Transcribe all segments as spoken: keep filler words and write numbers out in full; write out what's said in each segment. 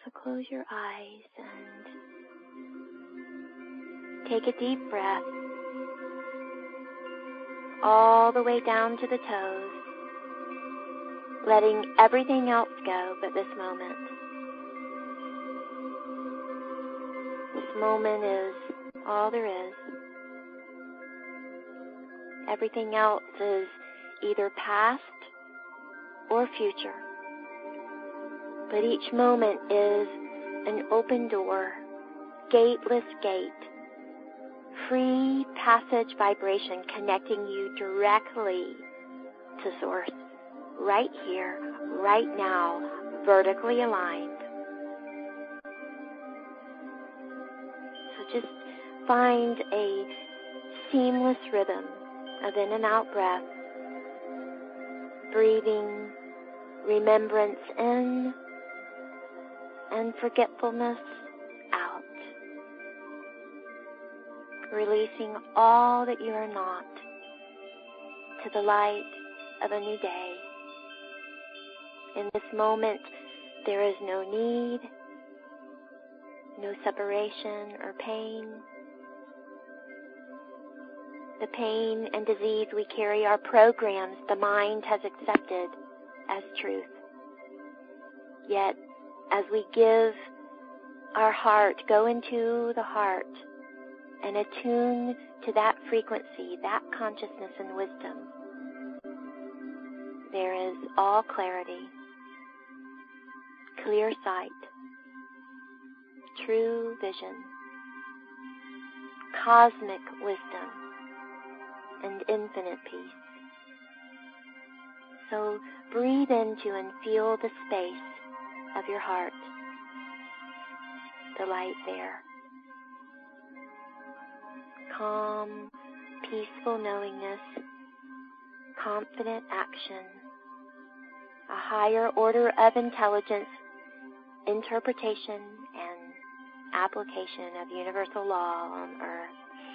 So close your eyes and take a deep breath all the way down to the toes, letting everything else go but this moment. This moment is all there is. Everything else is either past or future. But each moment is an open door, gateless gate, free passage vibration connecting you directly to Source, right here, right now, vertically aligned. So just find a seamless rhythm of in and out breath, breathing remembrance in and forgetfulness out, releasing all that you are not to the light of a new day. In this moment, there is no need, no separation or pain. The pain and disease we carry are programs the mind has accepted as truth. Yet, as we give our heart, go into the heart and attune to that frequency, that consciousness and wisdom, there is all clarity, clear sight, true vision, cosmic wisdom, and infinite peace. So breathe into and feel the space of your heart, the light there. Calm, peaceful knowingness, confident action, a higher order of intelligence, interpretation, and application of universal law on earth.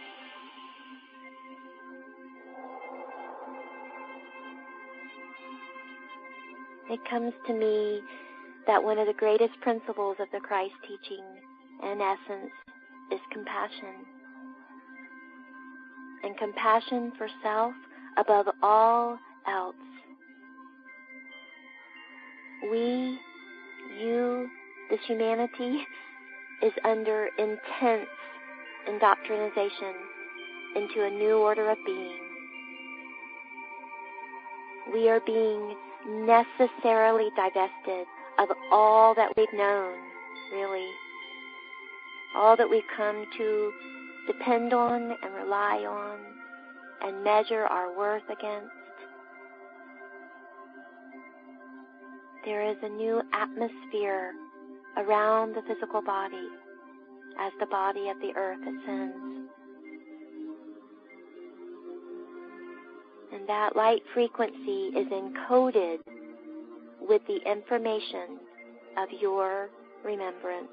It comes to me that one of the greatest principles of the Christ teaching, in essence, is compassion. And compassion for self above all else. We, you, this humanity, is under intense indoctrination into a new order of being. We are being necessarily divested of all that we've known, really. All that we've come to depend on and rely on and measure our worth against. There is a new atmosphere around the physical body as the body of the earth ascends. And that light frequency is encoded with the information of your remembrance.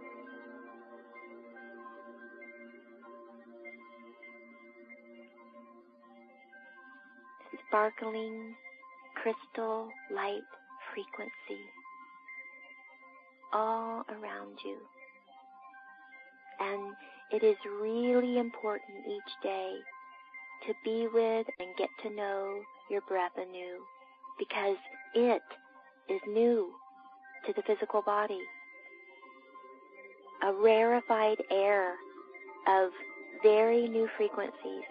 Sparkling crystal light frequency all around you. And it is really important each day to be with and get to know your breath anew, because it is new to the physical body. A rarefied air of very new frequencies.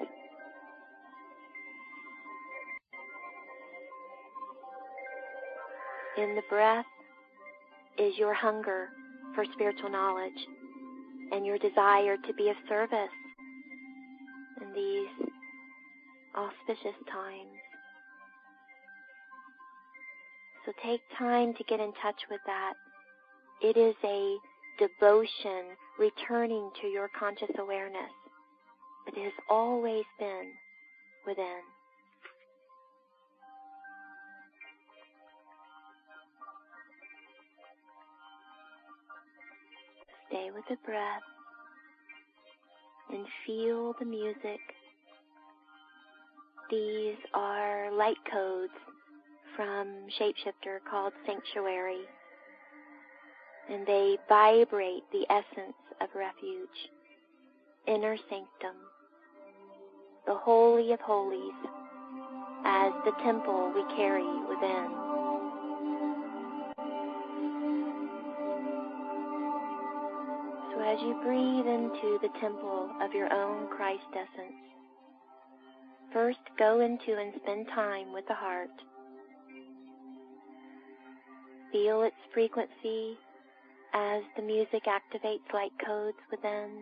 In the breath is your hunger for spiritual knowledge and your desire to be of service in these auspicious times. So take time to get in touch with that. It is a devotion returning to your conscious awareness. It has always been within. Stay with the breath and feel the music. These are light codes from Shapeshifter called Sanctuary. and they vibrate the essence of refuge, inner sanctum, the Holy of Holies, as the temple we carry within. So as you breathe into the temple of your own Christ essence, first go into and spend time with the heart. Feel its frequency as the music activates light codes within.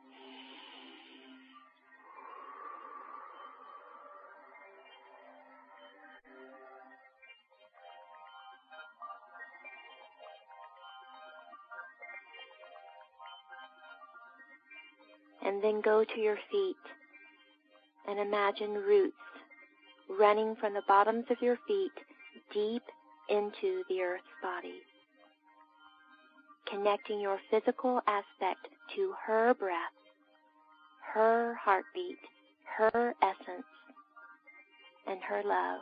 And then go to your feet and imagine roots running from the bottoms of your feet deep into the earth's body, connecting your physical aspect to her breath, her heartbeat, her essence, and her love.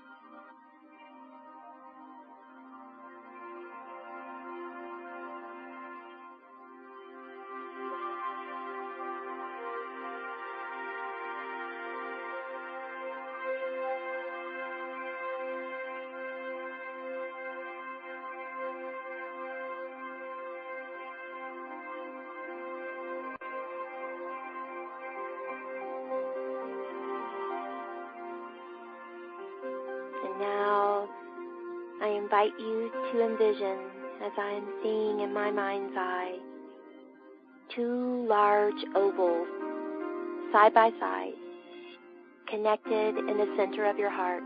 And now I invite you to envision, as I am seeing in my mind's eye, two large ovals, side by side, connected in the center of your heart.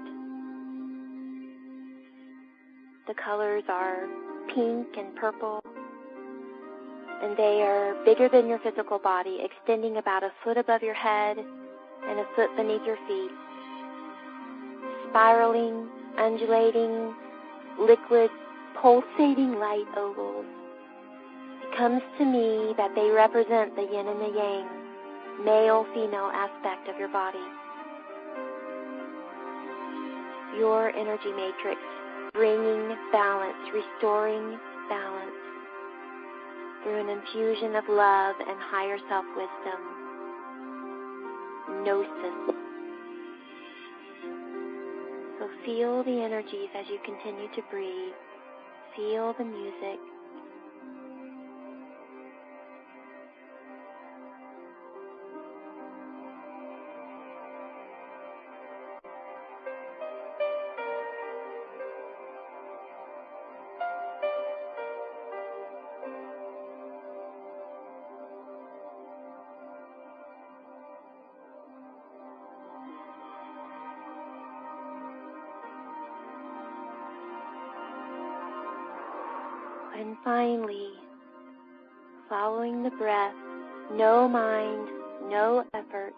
The colors are pink and purple, and they are bigger than your physical body, extending about a foot above your head and a foot beneath your feet. Spiraling, undulating, liquid, pulsating light ovals. It comes to me that they represent the yin and the yang, male-female aspect of your body. Your energy matrix, bringing balance, restoring balance through an infusion of love and higher self-wisdom. Gnosis. So feel the energies as you continue to breathe. Feel the music. And finally, following the breath, no mind, no effort.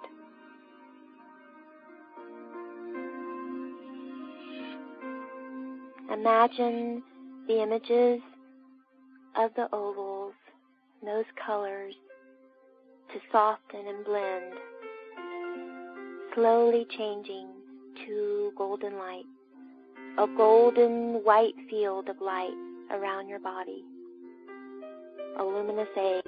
Imagine the images of the ovals, those colors, to soften and blend, slowly changing to golden light, a golden white field of light around your body, a luminous egg.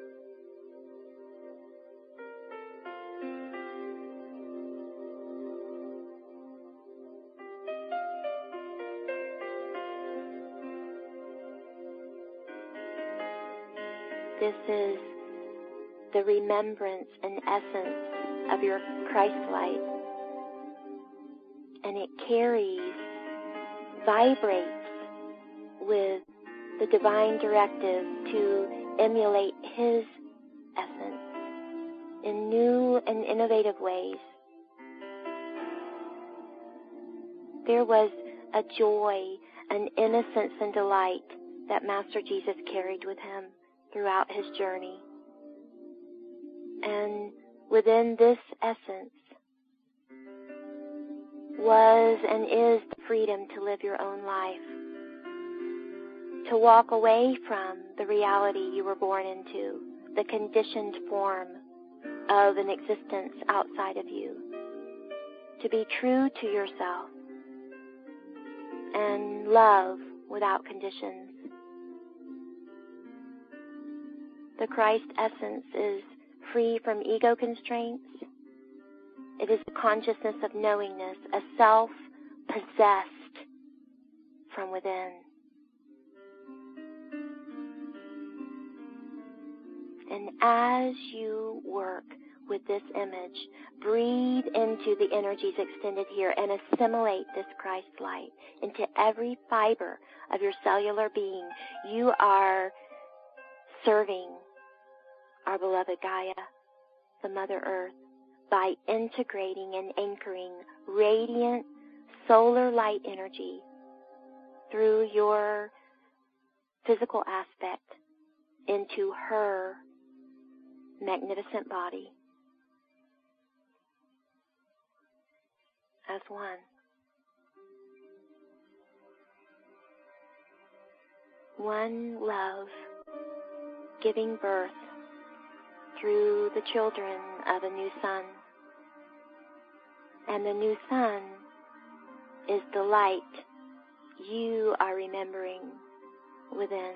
This is the remembrance and essence of your Christ light, and it carries, vibrates with the divine directive to emulate His essence in new and innovative ways. There was a joy, an innocence and delight that Master Jesus carried with Him throughout His journey. And within this essence was and is the freedom to live your own life, to walk away from the reality you were born into, the conditioned form of an existence outside of you, to be true to yourself and love without conditions. The Christ essence is free from ego constraints. It is the consciousness of knowingness, a self possessed from within. And as you work with this image, breathe into the energies extended here and assimilate this Christ light into every fiber of your cellular being. You are serving our beloved Gaia, the Mother Earth, by integrating and anchoring radiant solar light energy through your physical aspect into her magnificent body as one. One love giving birth through the children of a new sun. And the new sun is the light you are remembering within.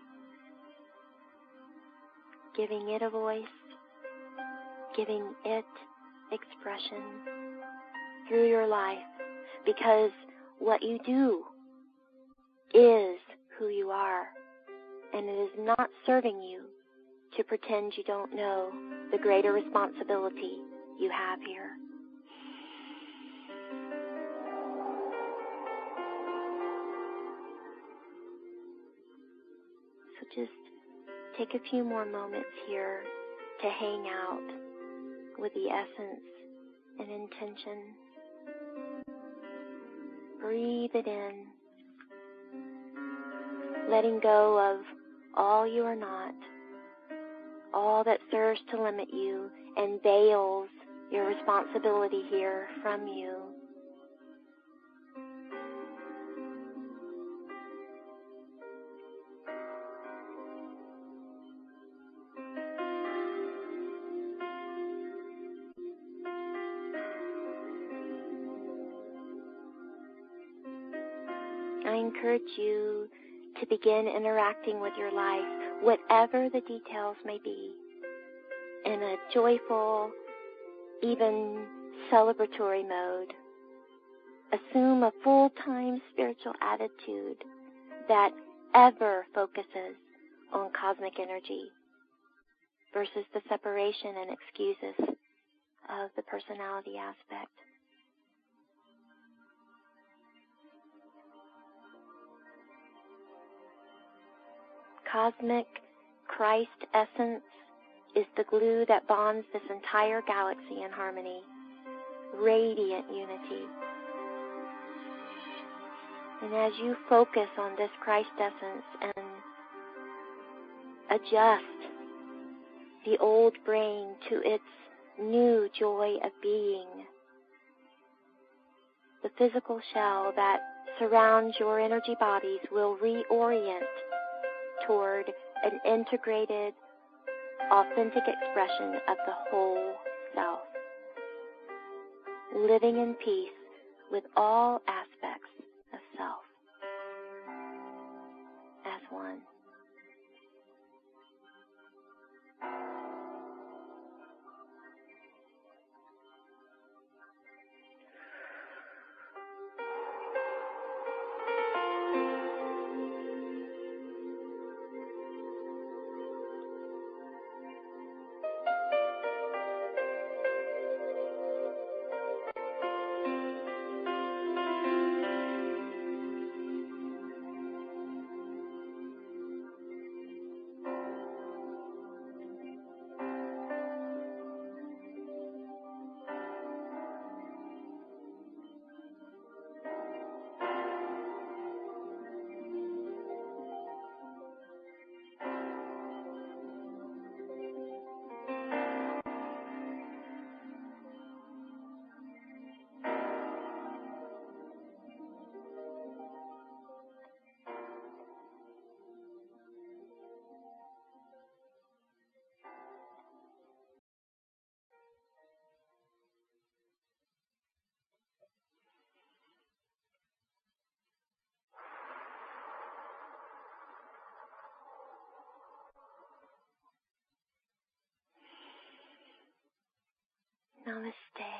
Giving it a voice, giving it expression through your life, because what you do is who you are, and it is not serving you to pretend you don't know the greater responsibility you have here. So just take a few more moments here to hang out with the essence and intention. Breathe it in, letting go of all you are not, all that serves to limit you and veils your responsibility here from you. I encourage you to begin interacting with your life, whatever the details may be, in a joyful, even celebratory mode. Assume a full-time spiritual attitude that ever focuses on cosmic energy versus the separation and excuses of the personality aspect. Cosmic Christ essence is the glue that bonds this entire galaxy in harmony, radiant unity. And as you focus on this Christ essence and adjust the old brain to its new joy of being, the physical shell that surrounds your energy bodies will reorient toward an integrated, authentic expression of the whole self, living in peace with all aspects of self as one. Namaste.